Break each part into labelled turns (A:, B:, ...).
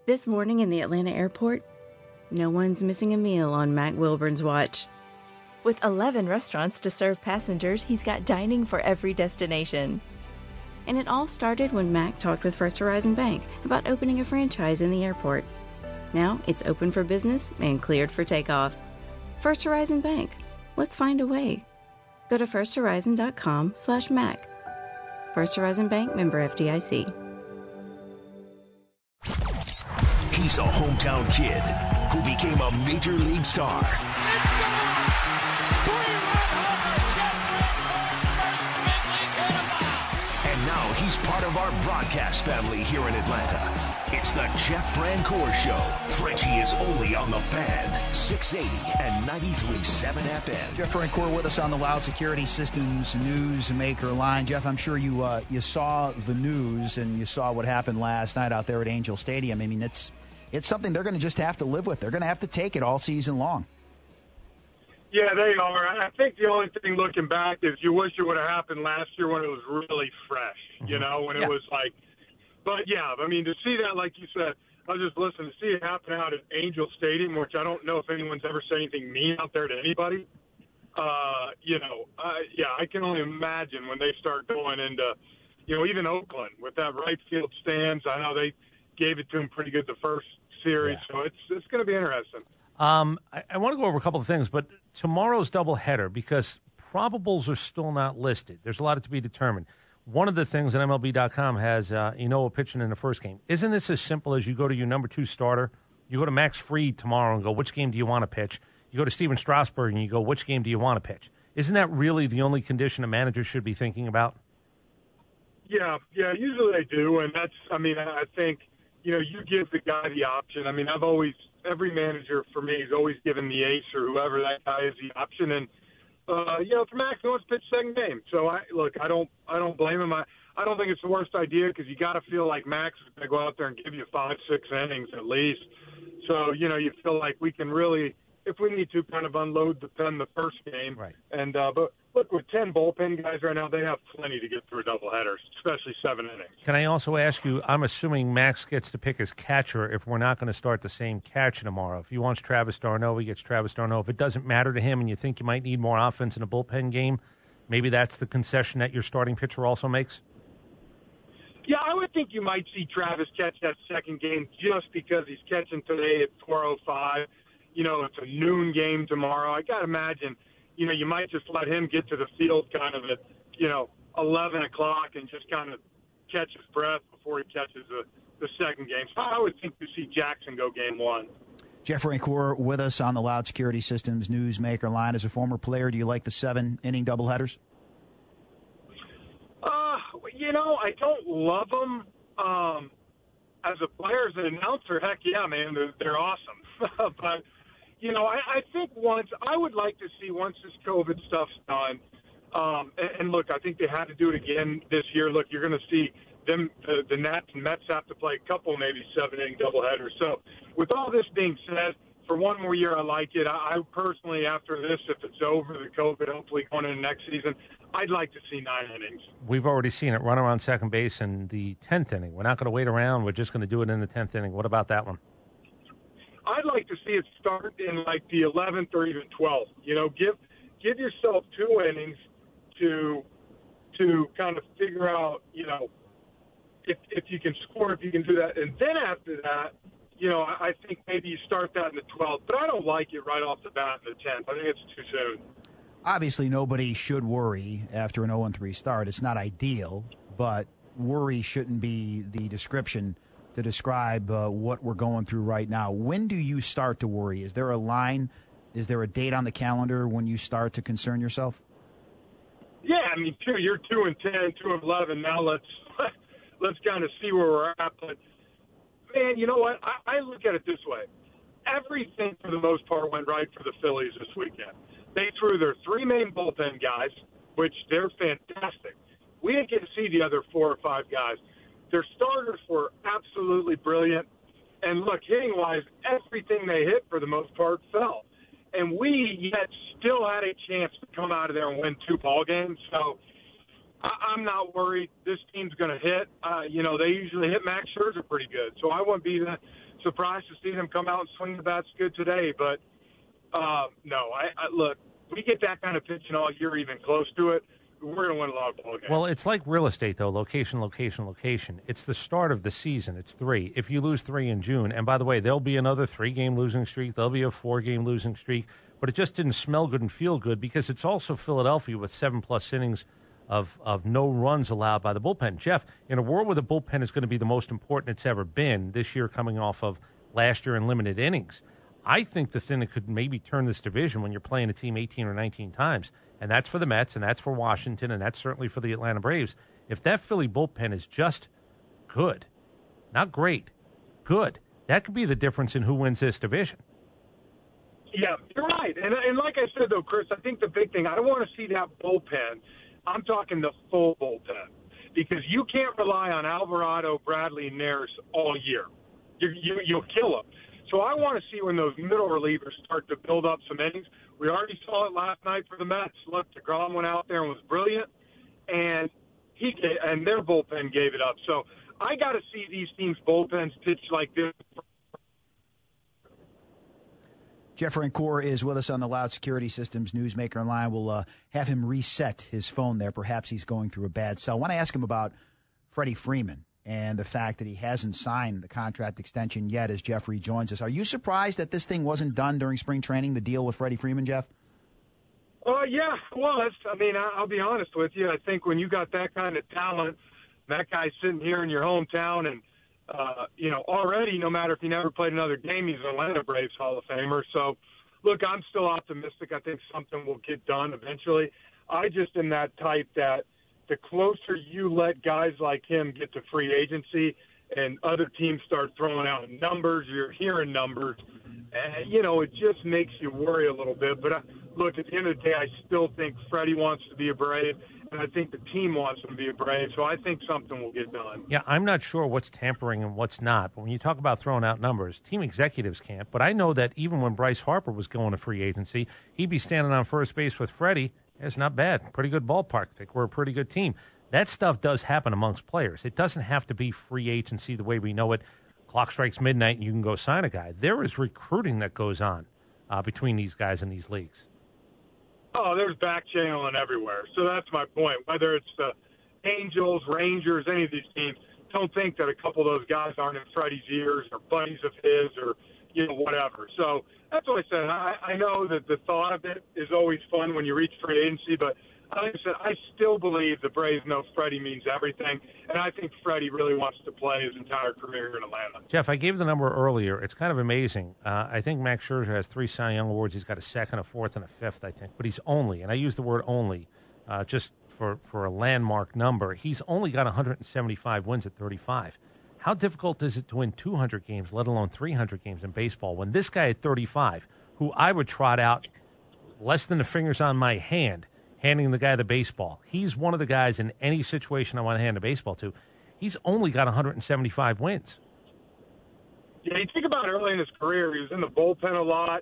A: This morning in the Atlanta airport, no one's missing a meal on Mac Wilburn's watch. With 11 restaurants to serve passengers, he's got dining for every destination. And it all started when Mac talked with First Horizon Bank about opening a franchise in the airport. Now it's open for business and cleared for takeoff. First Horizon Bank. Let's find a way. Go to firsthorizon.com/Mac. First Horizon Bank, member FDIC.
B: He's a hometown kid who became a major league star. And now he's part of our broadcast family here in Atlanta. It's the Jeff Francoeur Show. Frenchie is only on the Fan, 680 and 93.7 FM.
C: Jeff Francoeur with us on the Loud Security Systems Newsmaker line. Jeff, I'm sure you saw the news and you saw what happened last night out there at Angel Stadium. I mean, it's something they're going to just have to live with. They're going to have to take it all season long.
D: Yeah, they are. I think the only thing looking back is you wish it would have happened last year when it was really fresh, you know, when it was like – but, yeah, I mean, to see that, like you said, I was just listening, to see it happen out at Angel Stadium, which I don't know if anyone's ever said anything mean out there to anybody. I can only imagine when they start going into, even Oakland with that right field stands. I know they gave it to them pretty good the first series, so it's going to be interesting.
E: I want to go over a couple of things, but tomorrow's doubleheader, because probables are still not listed. There's a lot to be determined. One of the things that MLB.com has Inoa pitching in the first game. Isn't this as simple as you go to your number 2 starter, you go to Max Fried tomorrow and go, which game do you want to pitch? You go to Steven Strasburg and you go, which game do you want to pitch? Isn't that really the only condition a manager should be thinking about?
D: Yeah, usually they do, and I think, you give the guy the option. I mean, every manager for me has always given the ace or whoever that guy is the option, and for Max, he wants to pitch second game. So I don't blame him. I don't think it's the worst idea because you got to feel like Max is going to go out there and give you 5-6 innings at least. So you feel like we can really, if we need to, kind of unload the pen the first game.
E: Right.
D: And but look, with 10 bullpen guys right now, they have plenty to get through doubleheaders, especially 7 innings.
E: Can I also ask you? I'm assuming Max gets to pick his catcher if we're not going to start the same catcher tomorrow. If he wants Travis d'Arnaud, he gets Travis d'Arnaud. If it doesn't matter to him and you think you might need more offense in a bullpen game, maybe that's the concession that your starting pitcher also makes?
D: Yeah, I would think you might see Travis catch that second game just because he's catching today at 4:05. It's a noon game tomorrow. I got to imagine, you might just let him get to the field kind of at, 11 o'clock and just kind of catch his breath before he catches the second game. So I would think to see Jackson go game 1.
C: Jeff Francoeur with us on the Loud Security Systems Newsmaker line. As a former player, do you like the 7-inning doubleheaders?
D: I don't love them. As a player, as an announcer, heck yeah, man, they're awesome. But, I think I would like to see once this COVID stuff's done, and look, I think they had to do it again this year. Look, you're going to see them, the Nats and Mets have to play a couple, maybe 7-inning doubleheaders. So with all this being said, for one more year, I like it. I personally, after this, if it's over, the COVID, hopefully going into next season, I'd like to see 9 innings.
E: We've already seen it run around second base in the 10th inning. We're not going to wait around. We're just going to do it in the 10th inning. What about that one?
D: I'd like to see it start in like the 11th or even 12th. Give yourself 2 innings to kind of figure out, if you can score, if you can do that. And then after that, I think maybe you start that in the 12th. But I don't like it right off the bat in the 10th. I think it's too soon.
C: Obviously, nobody should worry after an 0-3 start. It's not ideal, but worry shouldn't be the description to describe what we're going through right now. When do you start to worry? Is there a line? Is there a date on the calendar when you start to concern yourself?
D: Yeah, I mean, you're 2-10, 2-11. Now let's kind of see where we're at. But man, you know what? I look at it this way: everything for the most part went right for the Phillies this weekend. They threw their 3 main bullpen guys, which they're fantastic. We didn't get to see the other 4 or 5 guys. Their starters were absolutely brilliant. And look, hitting-wise, everything they hit for the most part fell. And we yet still had a chance to come out of there and win 2 ball games. So, I'm not worried. This team's going to hit. They usually hit. Max Scherzer pretty good, so I wouldn't be that surprised to see them come out and swing the bats good today. But no, look, we get that kind of pitching all year, even close to it, we're going to win a lot of ball games.
E: Well, it's like real estate, though. Location, location, location. It's the start of the season. It's 3. If you lose 3 in June, and by the way, there'll be another 3-game losing streak. There'll be a 4-game losing streak. But it just didn't smell good and feel good because it's also Philadelphia with 7+ innings of no runs allowed by the bullpen. Jeff, in a world where the bullpen is going to be the most important it's ever been this year, coming off of last year in limited innings, I think the thing that could maybe turn this division when you're playing a team 18 or 19 times, and that's for the Mets, and that's for Washington, and that's certainly for the Atlanta Braves, if that Philly bullpen is just good, not great, good, that could be the difference in who wins this division.
D: Yeah, you're right. And like I said, though, Chris, I think the big thing, I don't want to see that bullpen. I'm talking the full bullpen, because you can't rely on Alvarado, Bradley, and Neris all year. You'll kill them. So I want to see when those middle relievers start to build up some innings. We already saw it last night for the Mets. Look, DeGrom went out there and was brilliant, and their bullpen gave it up. So I got to see these teams' bullpens pitch like this.
C: Jeff Francoeur is with us on the Loud Security Systems Newsmaker line. We'll have him reset his phone there. Perhaps he's going through a bad cell. I want to ask him about Freddie Freeman and the fact that he hasn't signed the contract extension yet as Jeff rejoins us. Are you surprised that this thing wasn't done during spring training, the deal with Freddie Freeman, Jeff?
D: Yeah, it was. I'll be honest with you. I think when you got that kind of talent, that guy's sitting here in your hometown and, already, no matter if he never played another game, he's an Atlanta Braves Hall of Famer. So, look, I'm still optimistic. I think something will get done eventually. I just am that type that the closer you let guys like him get to free agency and other teams start throwing out numbers, you're hearing numbers, and, it just makes you worry a little bit. But, look, at the end of the day, I still think Freddie wants to be a Brave, and I think the team wants him to be a Brave, so I think something will get done.
E: Yeah, I'm not sure what's tampering and what's not, but when you talk about throwing out numbers, team executives can't. But I know that even when Bryce Harper was going to free agency, he'd be standing on first base with Freddie. It's not bad. Pretty good ballpark. I think we're a pretty good team. That stuff does happen amongst players. It doesn't have to be free agency the way we know it. Clock strikes midnight and you can go sign a guy. There is recruiting that goes on between these guys in these leagues.
D: Oh, there's back channeling everywhere. So that's my point. Whether it's the Angels, Rangers, any of these teams, don't think that a couple of those guys aren't in Freddie's ears or buddies of his or, whatever. So that's what I said. I know that the thought of it is always fun when you reach free agency, but like I said, I still believe the Braves know Freddie means everything, and I think Freddie really wants to play his entire career in Atlanta.
E: Jeff, I gave the number earlier. It's kind of amazing. I think Max Scherzer has 3 Cy Young Awards. He's got a 2nd, a 4th, and a 5th, I think. But he's only, and I use the word only just for a landmark number, he's only got 175 wins at 35. How difficult is it to win 200 games, let alone 300 games in baseball, when this guy at 35, who I would trot out less than the fingers on my hand, handing the guy the baseball. He's one of the guys in any situation I want to hand a baseball to. He's only got 175 wins.
D: Yeah, you think about early in his career, he was in the bullpen a lot,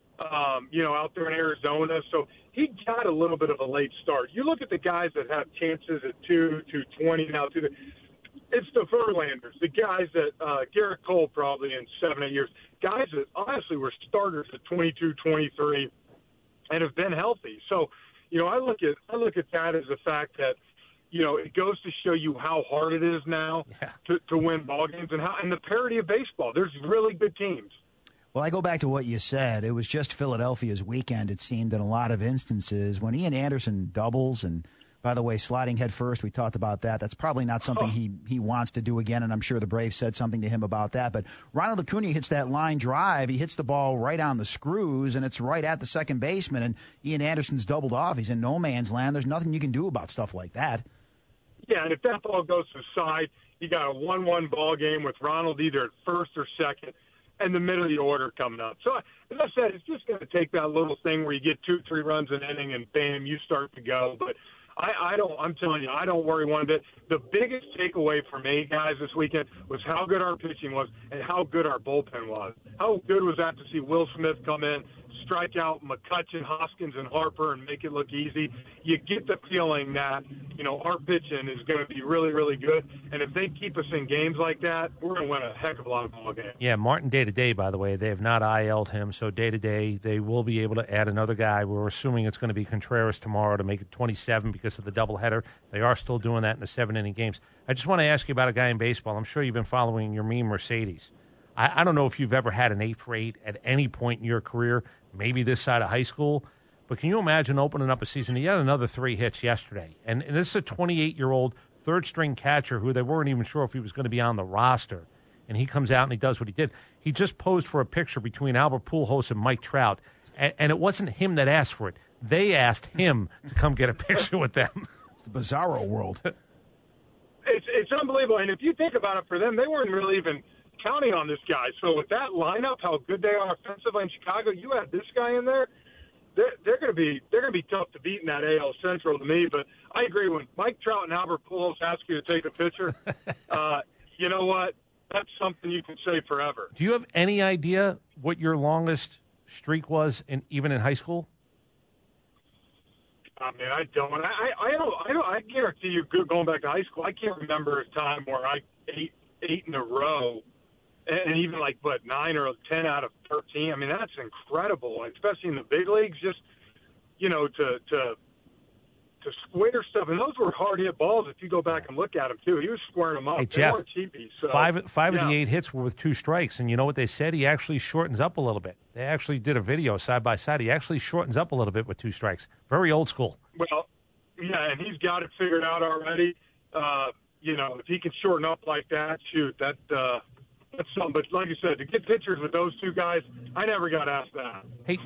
D: out there in Arizona. So he got a little bit of a late start. You look at the guys that have chances at 220 now. It's the Verlanders, the guys that Garrett Cole probably in 7-8 years, guys that honestly were starters at 22, 23 and have been healthy. So, I look at that as the fact that, it goes to show you how hard it is now to win ball games and the parity of baseball. There's really good teams.
C: Well, I go back to what you said. It was just Philadelphia's weekend, it seemed, in a lot of instances. When Ian Anderson doubles, and by the way, sliding head first, we talked about that. That's probably not something he wants to do again, and I'm sure the Braves said something to him about that. But Ronald Acuna hits that line drive. He hits the ball right on the screws, and it's right at the second baseman, and Ian Anderson's doubled off. He's in no man's land. There's nothing you can do about stuff like that.
D: Yeah, and if that ball goes to the side, you got a 1-1 ball game with Ronald either at first or second, and the middle of the order coming up. So, as I said, it's just going to take that little thing where you get 2-3 runs an inning, and bam, you start to go. But I'm telling you, I don't worry one bit. The biggest takeaway for me, guys, this weekend was how good our pitching was and how good our bullpen was. How good was that to see Will Smith come in, strike out McCutchen, Hoskins, and Harper and make it look easy, you get the feeling that, our pitching is going to be really, really good. And if they keep us in games like that, we're going to win a heck of a lot of ball games.
E: Yeah, Martin day-to-day, by the way, they have not IL'd him. So day-to-day, they will be able to add another guy. We're assuming it's going to be Contreras tomorrow to make it 27 because of the doubleheader. They are still doing that in the 7-inning games. I just want to ask you about a guy in baseball. I'm sure you've been following your Yermin Mercedes. I don't know if you've ever had an 8 for 8 at any point in your career, maybe this side of high school, but can you imagine opening up a season? He had another 3 hits yesterday, and this is a 28-year-old third-string catcher who they weren't even sure if he was going to be on the roster, and he comes out and he does what he did. He just posed for a picture between Albert Pujols and Mike Trout, and it wasn't him that asked for it. They asked him to come get a picture with them.
C: It's the bizarro world.
D: It's unbelievable, and if you think about it, for them, they weren't really even counting on this guy. So with that lineup, how good they are offensively in Chicago, you have this guy in there. They're going to be tough to beat in that AL Central to me. But I agree, when Mike Trout and Albert Pujols ask you to take a picture, you know what? That's something you can say forever.
E: Do you have any idea what your longest streak was, even in high school?
D: I mean, I don't. I guarantee you, going back to high school, I can't remember a time where I ate in a row. And even 9 or 10 out of 13. I mean, that's incredible, especially in the big leagues. Just, to square stuff. And those were hard hit balls. If you go back and look at them too, he was squaring them up.
E: Hey,
D: they
E: Jeff,
D: weren't cheapies. So,
E: five of the 8 hits were with 2 strikes. And you know what they said? He actually shortens up a little bit. They actually did a video side by side. He actually shortens up a little bit with 2 strikes. Very old school.
D: Well, yeah, and he's got it figured out already. If he can shorten up like that, shoot, that's something. But like you said, to get pictures with those 2 guys, I never got asked that.
E: Hey,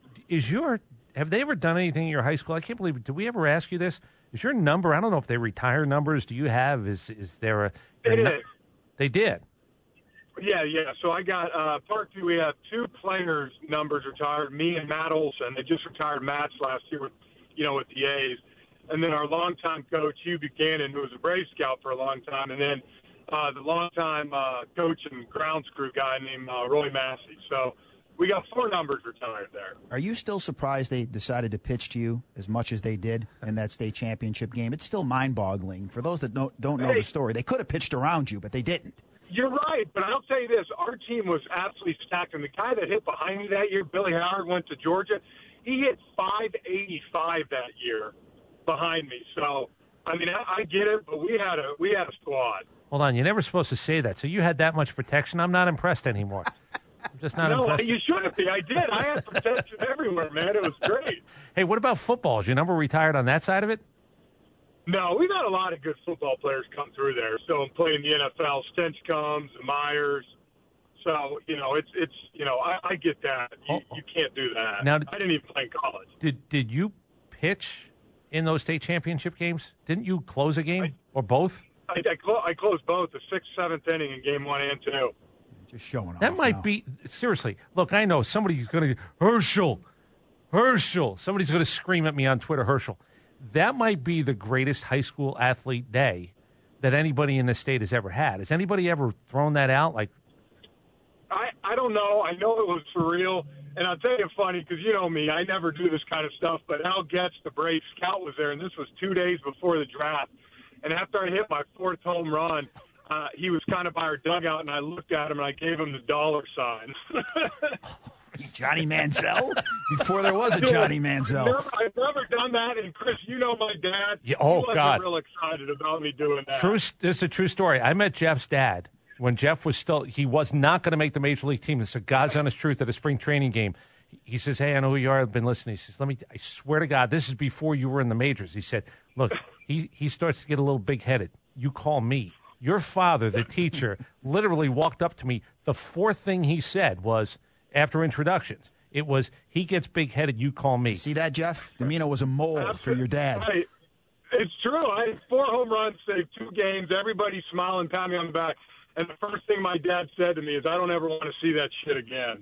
E: have they ever done anything in your high school? I can't believe it. Did we ever ask you this? Is your number? I don't know if they retire numbers. Do you have? Is there a? They did.
D: Yeah. So I got part 2. We have 2 players' numbers retired. Me and Matt Olson. They just retired Matt's last year with the A's, and then our longtime coach Hugh Buchanan, who was a Brave Scout for a long time, and then the longtime coach and grounds crew guy named Roy Massey. So we got 4 numbers retired there.
C: Are you still surprised they decided to pitch to you as much as they did in that state championship game? It's still mind-boggling. For those that don't know the story, they could have pitched around you, but they didn't.
D: You're right, but I'll tell you this. Our team was absolutely stacked. And the guy that hit behind me that year, Billy Howard, went to Georgia. He hit .585 that year behind me. So, I mean, I get it, but we had a squad.
E: Hold on, you're never supposed to say that. So you had that much protection? I'm not impressed anymore. I'm just not impressed.
D: No, you shouldn't be. I did. I had protection everywhere, man. It was great.
E: Hey, what about football? Is your number retired on that side of it?
D: No, we've had a lot of good football players come through there. So I'm playing the NFL. Stench comes, Myers. So, I get that. You can't do that. Now, I didn't even play in college.
E: Did you pitch in those state championship games? Didn't you close a game or both?
D: I closed both, the 6th, 7th inning in game 1 and 2.
C: Just showing off.
E: That might be, seriously, look, I know somebody's going to, Herschel. Somebody's going to scream at me on Twitter, Herschel. That might be the greatest high school athlete day that anybody in the state has ever had. Has anybody ever thrown that out?
D: I don't know. I know it was surreal. And I'll tell you funny, because you know me, I never do this kind of stuff, but Al Getz, the Brave Scout, was there, and this was 2 days before the draft. And after I hit my 4th home run, he was kind of by our dugout, and I looked at him, and I gave him the dollar sign.
C: Johnny Manziel? Before there was a Johnny Manziel.
D: I've never done that, and Chris, you know my dad.
E: Yeah,
D: he wasn't
E: God.
D: real excited about me doing that.
E: This is a true story. I met Jeff's dad when Jeff was he was not going to make the Major League team. This is God's honest truth at a spring training game. He says, hey, I know who you are. I've been listening. He says, I swear to God, this is before you were in the majors. He said, look, he starts to get a little big-headed. You call me. Your father, the teacher, literally walked up to me. The 4th thing he said was, after introductions, it was, he gets big-headed, you call me.
C: See that, Jeff? Domino was a mole for your dad.
D: Right. It's true. I had 4 home runs, saved 2 games. Everybody's smiling, patting me on the back. And the first thing my dad said to me is, I don't ever want to see that shit again.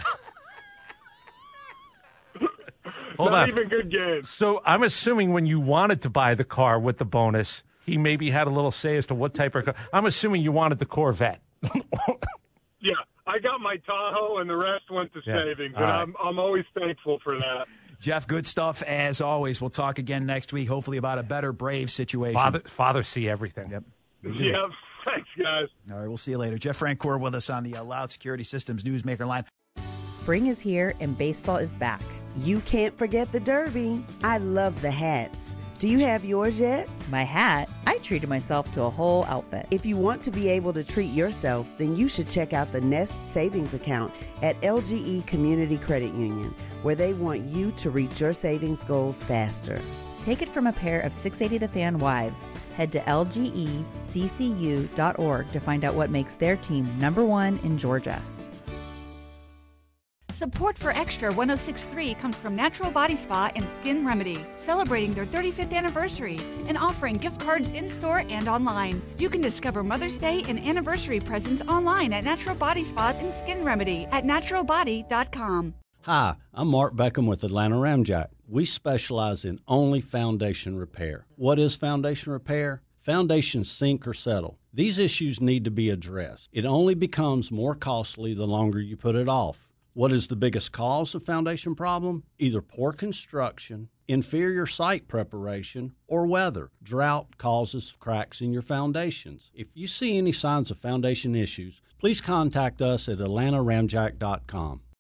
E: Hold
D: Not
E: on.
D: even good games.
E: So I'm assuming when you wanted to buy the car with the bonus, he maybe had a little say as to what type of car. I'm assuming you wanted the Corvette.
D: Yeah, I got my Tahoe, and the rest went to savings.
E: All
D: And
E: right.
D: I'm always thankful for that.
C: Jeff, good stuff as always. We'll talk again next week, hopefully about a better Braves situation.
E: Father see everything.
C: Yep.
D: Yep. Thanks, guys.
C: All right, we'll see you later. Jeff Francoeur with us on the Loud Security Systems Newsmaker line.
F: Spring is here and baseball is back.
G: You can't forget the Derby. I love the hats. Do you have yours yet?
F: My hat, I treated myself to a whole outfit.
G: If you want to be able to treat yourself, then you should check out the Nest Savings Account at LGE Community Credit Union, where they want you to reach your savings goals faster.
F: Take it from a pair of 680 The Fan wives. Head to lgeccu.org to find out what makes their team #1 in Georgia.
H: Support for Extra 106.3 comes from Natural Body Spa and Skin Remedy, celebrating their 35th anniversary and offering gift cards in-store and online. You can discover Mother's Day and anniversary presents online at Natural Body Spa and Skin Remedy at naturalbody.com.
I: Hi, I'm Mark Beckham with Atlanta Ramjack. We specialize in only foundation repair. What is foundation repair? Foundations sink or settle. These issues need to be addressed. It only becomes more costly the longer you put it off. What is the biggest cause of foundation problem? Either poor construction, inferior site preparation, or weather. Drought causes cracks in your foundations. If you see any signs of foundation issues, please contact us at atlantaramjack.com.